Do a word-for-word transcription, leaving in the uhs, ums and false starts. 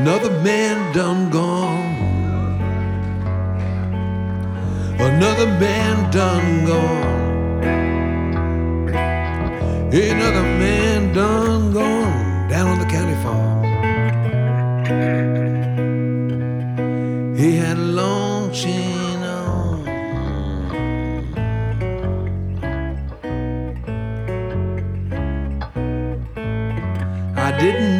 Another man done gone. Another man done gone. Another man done gone down on the county farm. He had a long chain on. I didn't